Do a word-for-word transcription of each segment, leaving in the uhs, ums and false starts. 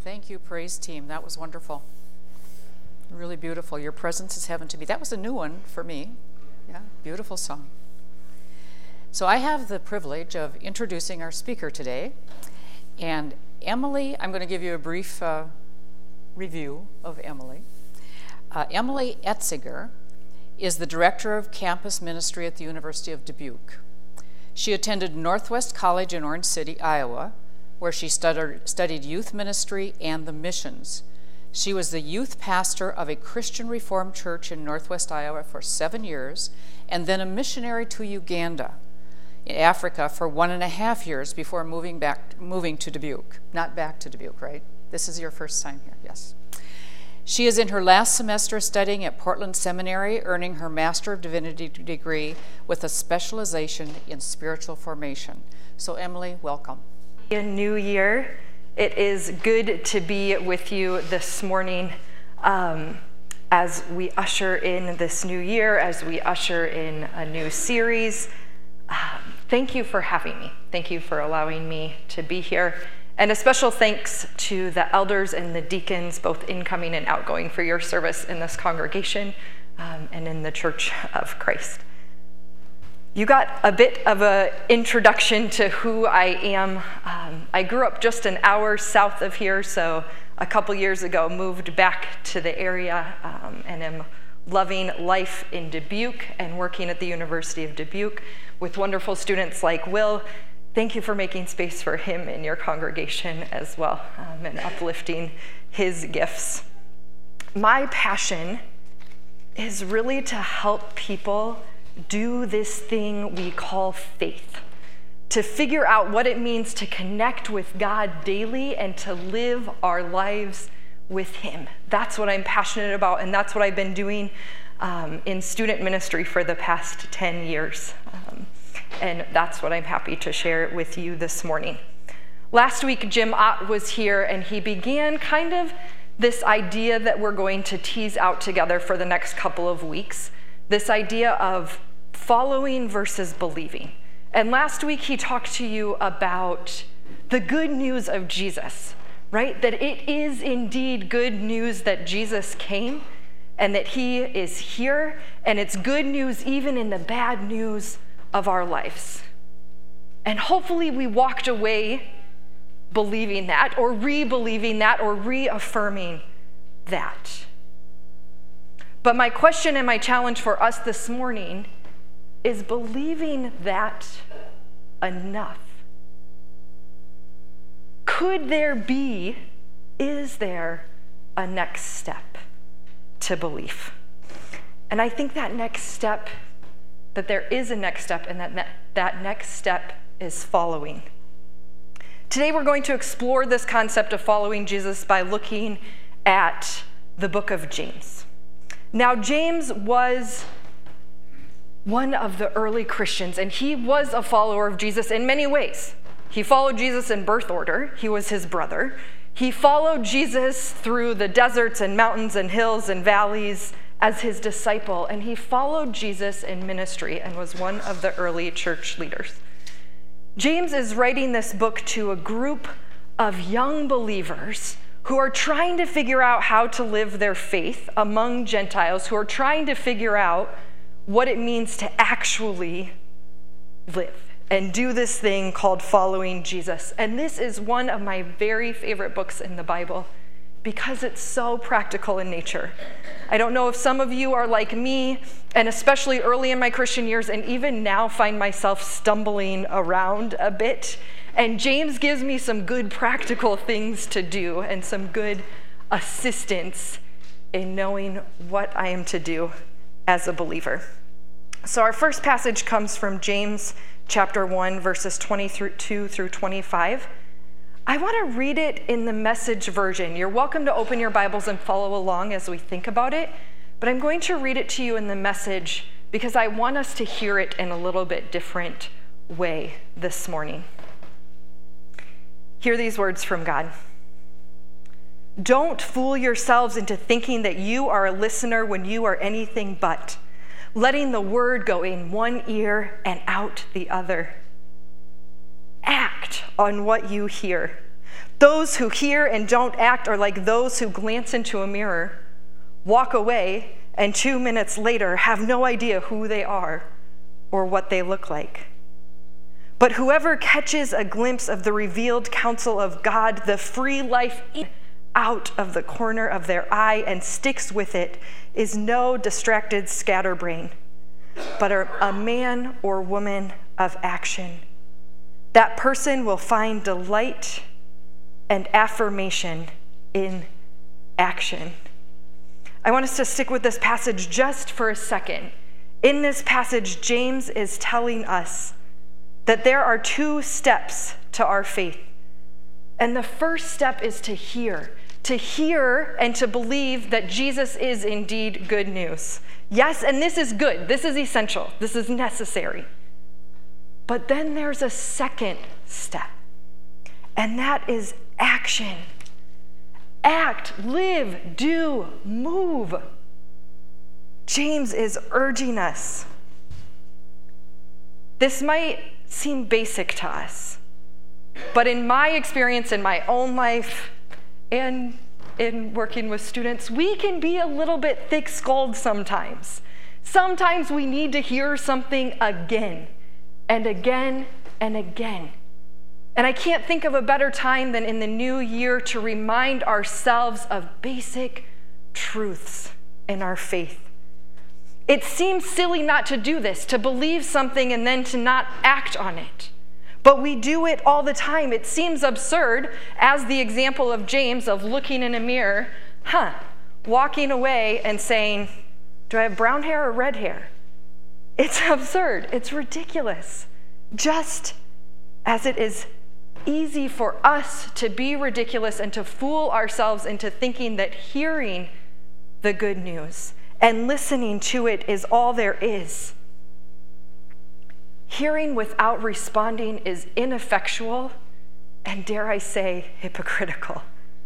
Thank you, praise team. That was wonderful. Really beautiful. Your presence is heaven to me. That was a new one for me. Yeah, beautiful song. So I have the privilege of introducing our speaker today. And Emily, I'm going to give you a brief uh, review of Emily. Uh, Emily Etziger is the director of campus ministry at the University of Dubuque. She attended Northwest College in Orange City, Iowa, where she studied, studied youth ministry and the missions. She was the youth pastor of a Christian Reformed church in Northwest Iowa for seven years, and then a missionary to Uganda, in Africa, for one and a half years before moving back, moving to Dubuque. Not back to Dubuque, right? This is your first time here, yes. She is in her last semester studying at Portland Seminary, earning her Master of Divinity degree with a specialization in spiritual formation. So Emily, welcome. A new year. It is good to be with you this morning um, as we usher in this new year, as we usher in a new series. Um, thank you for having me. Thank you for allowing me to be here. And a special thanks to the elders and the deacons, both incoming and outgoing, for your service in this congregation um, and in the Church of Christ. You got a bit of an introduction to who I am. Um, I grew up just an hour south of here, so a couple years ago moved back to the area um, and am loving life in Dubuque and working at the University of Dubuque with wonderful students like Will. Thank you for making space for him in your congregation as well um, and uplifting his gifts. My passion is really to help people do this thing we call faith, to figure out what it means to connect with God daily and to live our lives with Him. That's what I'm passionate about, and that's what I've been doing um, in student ministry for the past ten years. Um, and that's what I'm happy to share with you this morning. Last week, Jim Ott was here, and he began kind of this idea that we're going to tease out together for the next couple of weeks. This idea of following versus believing. And last week he talked to you about the good news of Jesus, right? That it is indeed good news that Jesus came and that he is here, and it's good news even in the bad news of our lives. And hopefully we walked away believing that, or re-believing that, or reaffirming that. But my question and my challenge for us this morning is believing that enough? Could there be, is there a next step to belief? And I think that next step, that there is a next step, and that that next step is following. Today we're going to explore this concept of following Jesus by looking at the book of James. Now, James was one of the early Christians, and he was a follower of Jesus in many ways. He followed Jesus in birth order. He was his brother. He followed Jesus through the deserts and mountains and hills and valleys as his disciple, and he followed Jesus in ministry and was one of the early church leaders. James is writing this book to a group of young believers who are trying to figure out how to live their faith among Gentiles, who are trying to figure out what it means to actually live and do this thing called following Jesus. And this is one of my very favorite books in the Bible because it's so practical in nature. I don't know if some of you are like me, and especially early in my Christian years, and even now find myself stumbling around a bit. And James gives me some good practical things to do and some good assistance in knowing what I am to do as a believer. So our first passage comes from James chapter one, verses twenty-two through twenty-five. I want to read it in the Message version. You're welcome to open your Bibles and follow along as we think about it, but I'm going to read it to you in the Message because I want us to hear it in a little bit different way this morning. Hear these words from God. Don't fool yourselves into thinking that you are a listener when you are anything but, letting the word go in one ear and out the other. Act on what you hear. Those who hear and don't act are like those who glance into a mirror, walk away, and two minutes later have no idea who they are or what they look like. But whoever catches a glimpse of the revealed counsel of God, the free life out of the corner of their eye and sticks with it, is no distracted scatterbrain, but a man or woman of action. That person will find delight and affirmation in action. I want us to stick with this passage just for a second. In this passage, James is telling us that there are two steps to our faith. And the first step is to hear, to hear and to believe that Jesus is indeed good news. Yes, and this is good. This is essential. This is necessary. But then there's a second step, and that is action. Act, live, do, move. James is urging us. This might seem basic to us, but in my experience in my own life and in working with students, we can be a little bit thick-skulled sometimes. Sometimes we need to hear something again and again and again. And I can't think of a better time than in the new year to remind ourselves of basic truths in our faith. It seems silly not to do this, to believe something and then to not act on it. But we do it all the time. It seems absurd, as the example of James of looking in a mirror, huh, walking away and saying, do I have brown hair or red hair? It's absurd. It's ridiculous. Just as it is easy for us to be ridiculous and to fool ourselves into thinking that hearing the good news and listening to it is all there is. Hearing without responding is ineffectual and, dare I say, hypocritical.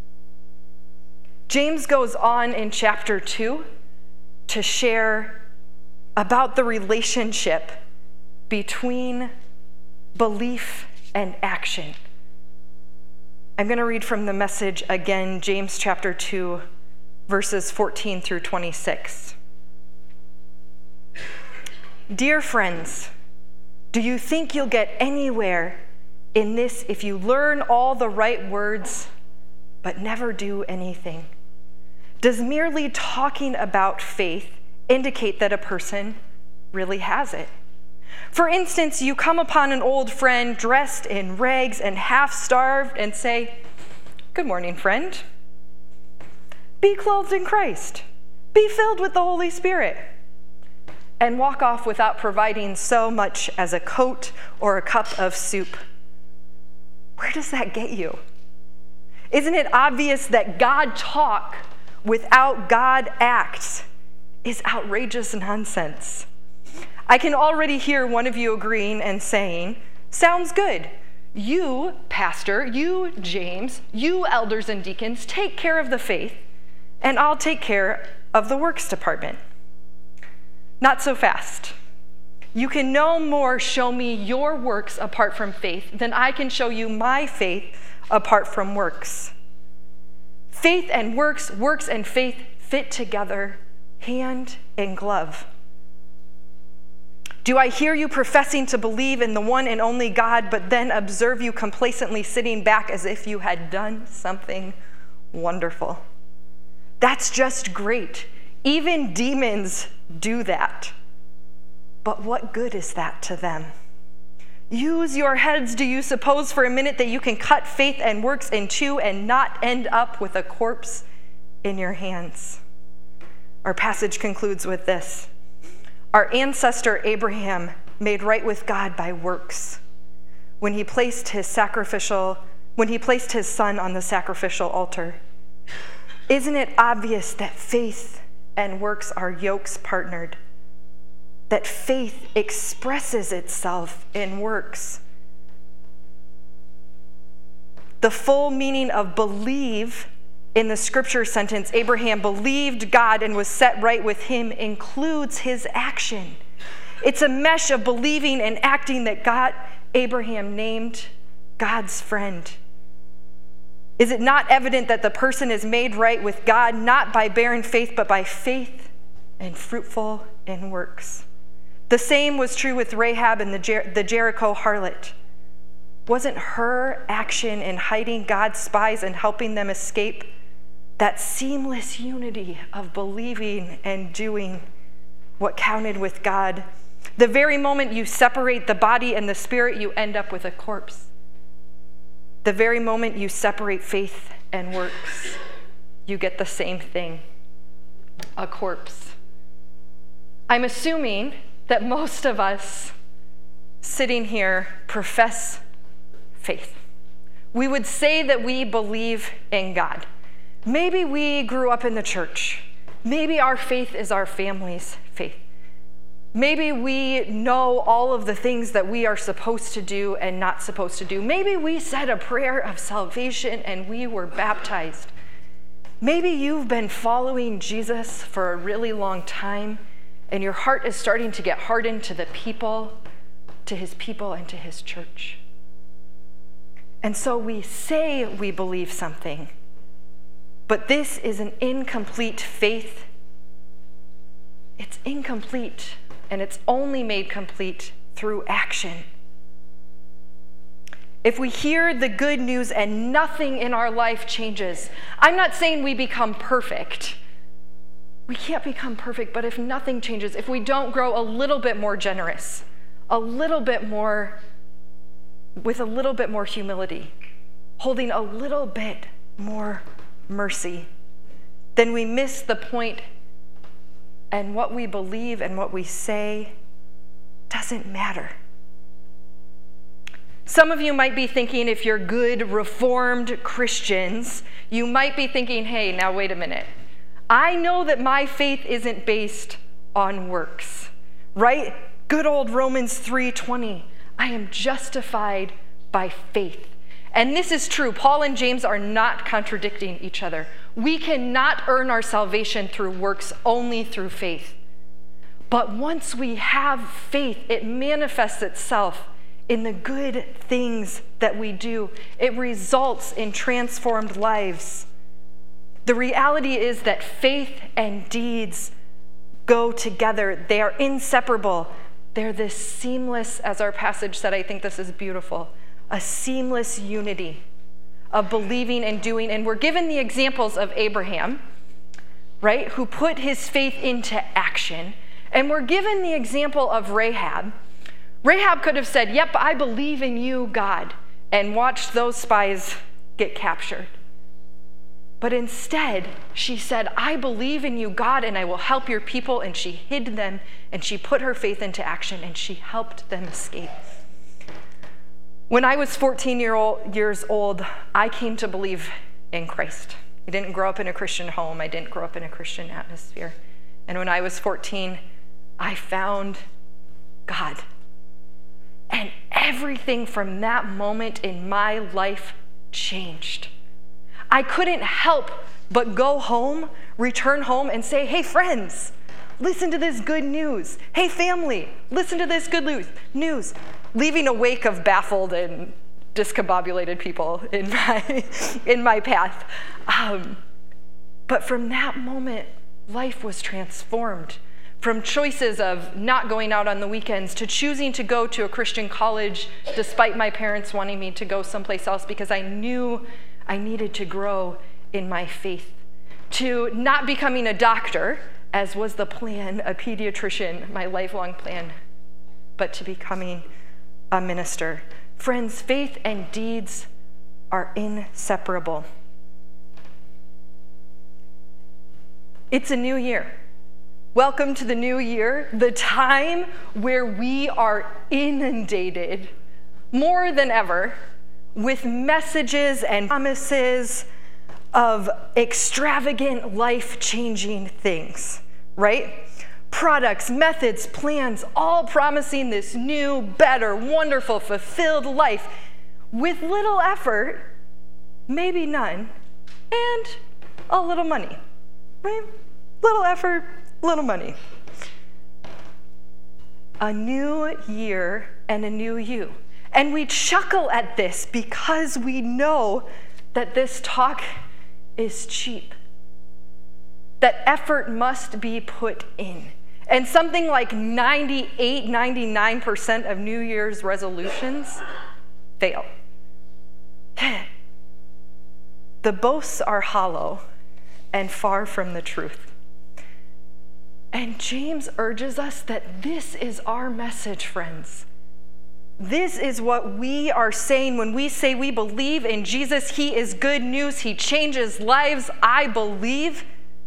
James goes on in chapter two to share about the relationship between belief and action. I'm going to read from the Message again, James chapter two, verses fourteen through twenty-six. Dear friends, do you think you'll get anywhere in this if you learn all the right words but never do anything? Does merely talking about faith indicate that a person really has it? For instance, you come upon an old friend dressed in rags and half-starved and say, "Good morning, friend. Be clothed in Christ. Be filled with the Holy Spirit," and walk off without providing so much as a coat or a cup of soup. Where does that get you? Isn't it obvious that God talk without God act is outrageous nonsense? I can already hear one of you agreeing and saying, sounds good. You, pastor, you, James, you, elders and deacons, take care of the faith, and I'll take care of the works department. Not so fast. You can no more show me your works apart from faith than I can show you my faith apart from works. Faith and works, works and faith fit together, hand in glove. Do I hear you professing to believe in the one and only God, but then observe you complacently sitting back as if you had done something wonderful? That's just great. Even demons do that. But what good is that to them? Use your heads, do you suppose for a minute that you can cut faith and works in two and not end up with a corpse in your hands? Our passage concludes with this. Our ancestor Abraham made right with God by works when he placed his sacrificial, when he placed his son on the sacrificial altar. Isn't it obvious that faith and works are yokes partnered? That faith expresses itself in works. The full meaning of believe in the scripture sentence, Abraham believed God and was set right with him, includes his action. It's a mesh of believing and acting that got Abraham named God's friend. Is it not evident that the person is made right with God, not by barren faith, but by faith and fruitful in works? The same was true with Rahab and the, Jer- the Jericho harlot. Wasn't her action in hiding God's spies and helping them escape that seamless unity of believing and doing what counted with God? The very moment you separate the body and the spirit, you end up with a corpse. The very moment you separate faith and works, you get the same thing, a corpse. I'm assuming that most of us sitting here profess faith. We would say that we believe in God. Maybe we grew up in the church. Maybe our faith is our family's faith. Maybe we know all of the things that we are supposed to do and not supposed to do. Maybe we said a prayer of salvation and we were baptized. Maybe you've been following Jesus for a really long time and your heart is starting to get hardened to the people, to his people and to his church. And so we say we believe something, but this is an incomplete faith. It's incomplete, and it's only made complete through action. If we hear the good news and nothing in our life changes, I'm not saying we become perfect. We can't become perfect, but if nothing changes, if we don't grow a little bit more generous, a little bit more, with a little bit more humility, holding a little bit more mercy, then we miss the point, and what we believe and what we say doesn't matter. Some of you might be thinking, if you're good, reformed Christians, you might be thinking, hey, now wait a minute. I know that my faith isn't based on works, right? Good old Romans three twenty. I am justified by faith. And this is true. Paul and James are not contradicting each other. We cannot earn our salvation through works, only through faith. But once we have faith, it manifests itself in the good things that we do. It results in transformed lives. The reality is that faith and deeds go together. They are inseparable. They're this seamless, as our passage said, I think this is beautiful, a seamless unity of believing and doing. And we're given the examples of Abraham, right, who put his faith into action. And we're given the example of Rahab. Rahab could have said, yep, I believe in you, God, and watched those spies get captured. But instead, she said, I believe in you, God, and I will help your people. And she hid them, and she put her faith into action, and she helped them escape. When I was fourteen years old, I came to believe in Christ. I didn't grow up in a Christian home. I didn't grow up in a Christian atmosphere. And when I was fourteen, I found God. And everything from that moment in my life changed. I couldn't help but go home, return home, and say, hey, friends, listen to this good news. Hey, family, listen to this good news. Leaving a wake of baffled and discombobulated people in my, in my path. Um, but from that moment, life was transformed. From choices of not going out on the weekends to choosing to go to a Christian college despite my parents wanting me to go someplace else because I knew I needed to grow in my faith, to not becoming a doctor, as was the plan, a pediatrician, my lifelong plan, but to becoming a minister. Friends, faith and deeds are inseparable. It's a new year. Welcome to the new year, the time where we are inundated more than ever with messages and promises of extravagant, life-changing things, right? Products, methods, plans, all promising this new, better, wonderful, fulfilled life with little effort, maybe none, and a little money, right? Little effort, little money. A new year and a new you. And we chuckle at this because we know that this talk is cheap, that effort must be put in. And something like ninety-eight, ninety-nine percent of New Year's resolutions fail. The boasts are hollow and far from the truth. And James urges us that this is our message, friends. This is what we are saying when we say we believe in Jesus. He is good news. He changes lives. I believe.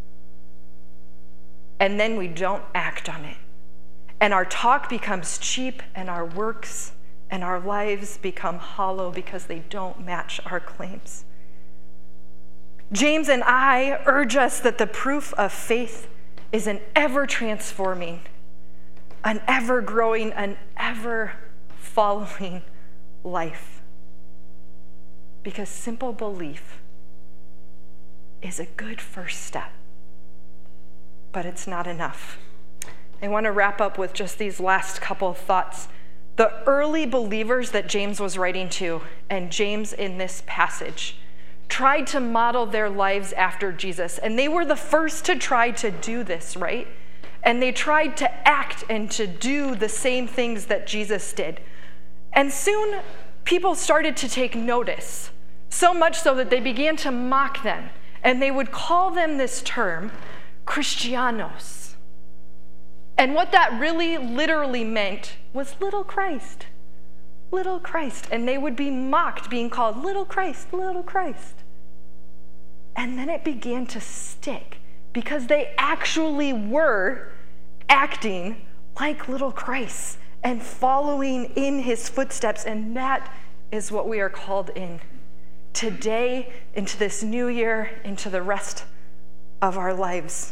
And then we don't act on it. And our talk becomes cheap, and our works and our lives become hollow because they don't match our claims. James and I urge us that the proof of faith is an ever-transforming, an ever-growing, an ever-following life. Because simple belief is a good first step, but it's not enough. I want to wrap up with just these last couple of thoughts. The early believers that James was writing to, and James in this passage, tried to model their lives after Jesus. And they were the first to try to do this, right? And they tried to act and to do the same things that Jesus did. And soon, people started to take notice, so much so that they began to mock them. And they would call them this term, Christianos. And what that really literally meant was little Christ. Little Christ. And they would be mocked, being called little Christ, little Christ. And then it began to stick because they actually were acting like little Christ and following in his footsteps. And that is what we are called in today, into this new year, into the rest of our lives.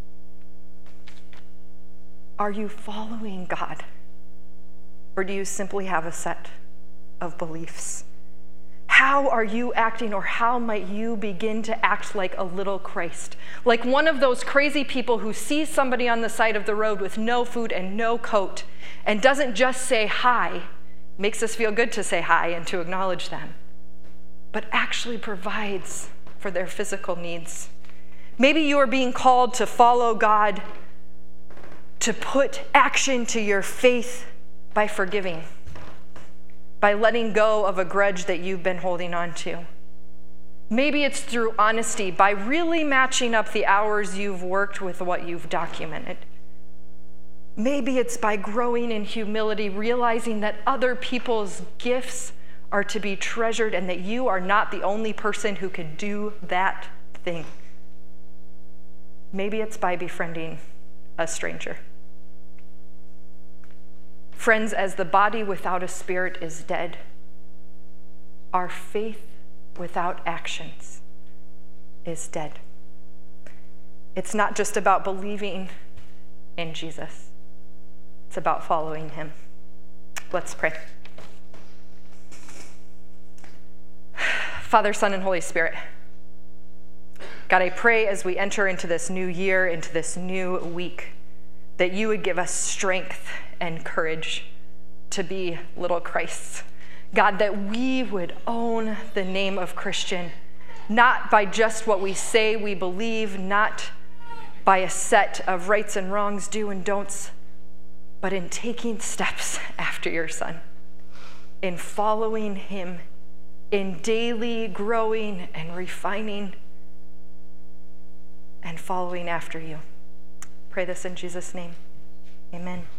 Are you following God? Or do you simply have a set of beliefs? How are you acting, or how might you begin to act like a little Christ? Like one of those crazy people who sees somebody on the side of the road with no food and no coat and doesn't just say hi, makes us feel good to say hi and to acknowledge them, but actually provides for their physical needs. Maybe you are being called to follow God, to put action to your faith by forgiving, by letting go of a grudge that you've been holding on to. Maybe it's through honesty, by really matching up the hours you've worked with what you've documented. Maybe it's by growing in humility, realizing that other people's gifts are to be treasured and that you are not the only person who can do that thing. Maybe it's by befriending a stranger. Friends, as the body without a spirit is dead, our faith without actions is dead. It's not just about believing in Jesus. It's about following him. Let's pray. Father, Son, and Holy Spirit, God, I pray as we enter into this new year, into this new week, that you would give us strength and courage to be little Christs. God, that we would own the name of Christian, not by just what we say we believe, not by a set of rights and wrongs, do and don'ts, but in taking steps after your Son, in following him, in daily growing and refining and following after you. Pray this in Jesus' name. Amen.